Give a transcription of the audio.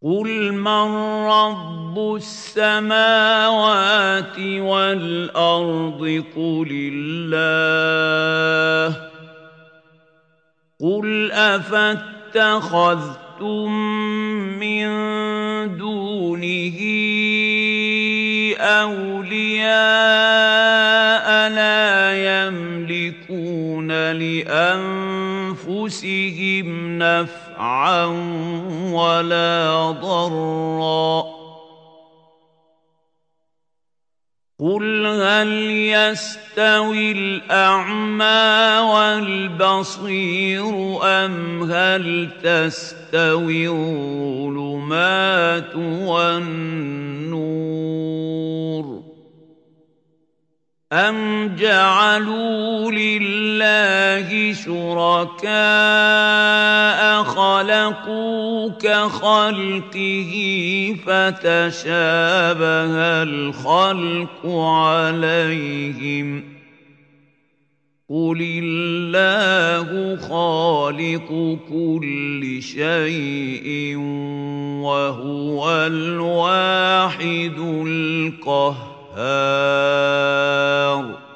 قُلْ مَن رَّبُّ السَّمَاوَاتِ وَالْأَرْضِ قُلِ اللَّهُ قُلْ أَفَاتَّخَذْتُم مِّن دُونِهِ أَوْلِيَاءَ لَا يَمْلِكُونَ لِأَنفُسِهِمْ نَفْعًا وَلَا ضَرًّا قُلْ هَلْ يَسْتَوِي الْأَعْمَىٰ وَالْبَصِيرُ أَمْ هَلْ تَسْتَوِي الظُّلُمَاتُ وَالنُّورُ أَمْ جَعَلُوا لِلَّهِ شُرَكَاءَ خَلَقُوا كَخَلْقِهِ فَتَشَابَهَ الْخَلْقُ عَلَيْهِمْ ۚ قُلِ اللَّهُ خَالِقُ كُلِّ شَيْءٍ وَهُوَ الْوَاحِدُ الْقَهَّارُ